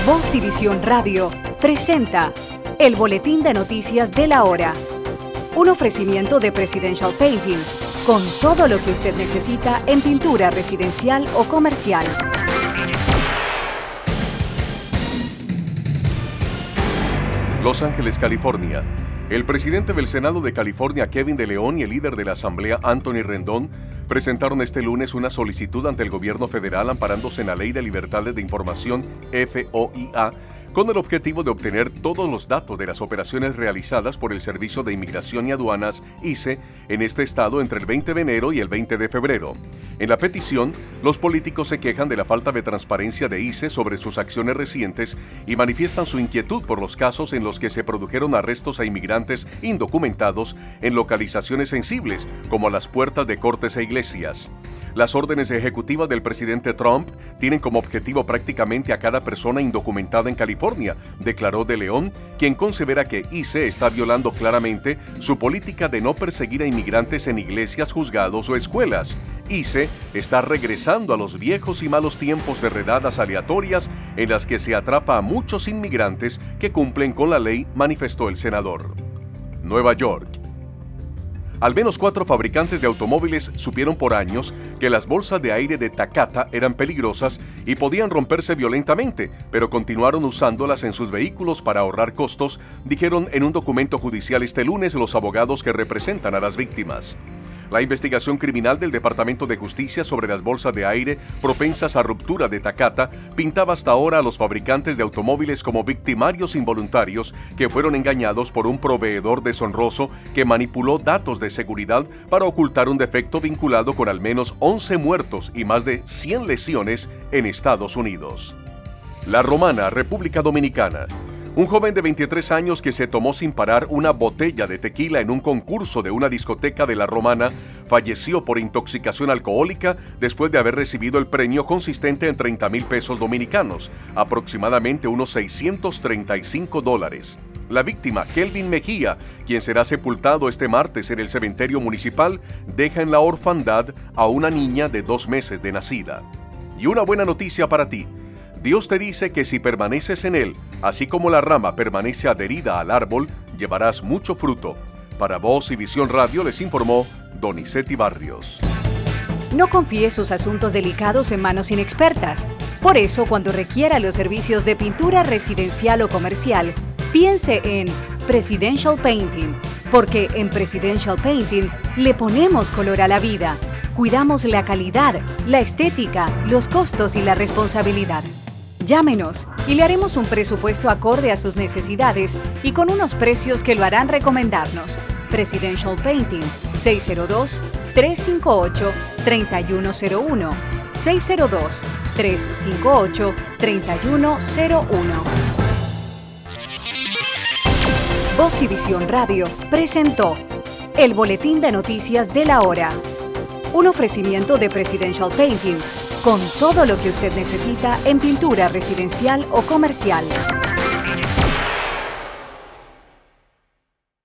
Voz y Visión Radio presenta el Boletín de Noticias de la Hora. Un ofrecimiento de Presidential Painting, con todo lo que usted necesita en pintura residencial o comercial. Los Ángeles, California. El presidente del Senado de California, Kevin de León, y el líder de la Asamblea, Anthony Rendón, presentaron este lunes una solicitud ante el gobierno federal amparándose en la Ley de Libertades de Información, FOIA, con el objetivo de obtener todos los datos de las operaciones realizadas por el Servicio de Inmigración y Aduanas, ICE, en este estado entre el 20 de enero y el 20 de febrero. En la petición, los políticos se quejan de la falta de transparencia de ICE sobre sus acciones recientes y manifiestan su inquietud por los casos en los que se produjeron arrestos a inmigrantes indocumentados en localizaciones sensibles, como a las puertas de cortes e iglesias. Las órdenes ejecutivas del presidente Trump tienen como objetivo prácticamente a cada persona indocumentada en California, declaró de León, quien considera que ICE está violando claramente su política de no perseguir a inmigrantes en iglesias, juzgados o escuelas. ICE está regresando a los viejos y malos tiempos de redadas aleatorias en las que se atrapa a muchos inmigrantes que cumplen con la ley, manifestó el senador. Nueva York. Al menos 4 fabricantes de automóviles supieron por años que las bolsas de aire de Takata eran peligrosas y podían romperse violentamente, pero continuaron usándolas en sus vehículos para ahorrar costos, dijeron en un documento judicial este lunes los abogados que representan a las víctimas. La investigación criminal del Departamento de Justicia sobre las bolsas de aire propensas a ruptura de Takata pintaba hasta ahora a los fabricantes de automóviles como victimarios involuntarios que fueron engañados por un proveedor deshonroso que manipuló datos de seguridad para ocultar un defecto vinculado con al menos 11 muertos y más de 100 lesiones en Estados Unidos. La Romana, República Dominicana. Un joven de 23 años que se tomó sin parar una botella de tequila en un concurso de una discoteca de La Romana falleció por intoxicación alcohólica después de haber recibido el premio consistente en 30,000 pesos dominicanos, aproximadamente unos $635. La víctima, Kelvin Mejía, quien será sepultado este martes en el cementerio municipal, deja en la orfandad a una niña de 2 meses de nacida. Y una buena noticia para ti. Dios te dice que si permaneces en Él, así como la rama permanece adherida al árbol, llevarás mucho fruto. Para Voz y Visión Radio les informó Donizetti Barrios. No confíe sus asuntos delicados en manos inexpertas. Por eso, cuando requiera los servicios de pintura residencial o comercial, piense en Presidential Painting, porque en Presidential Painting le ponemos color a la vida. Cuidamos la calidad, la estética, los costos y la responsabilidad. Llámenos y le haremos un presupuesto acorde a sus necesidades y con unos precios que lo harán recomendarnos. Presidential Painting, 602-358-3101. 602-358-3101. Voz y Visión Radio presentó el Boletín de Noticias de la Hora. Un ofrecimiento de Presidential Painting, con todo lo que usted necesita en pintura residencial o comercial.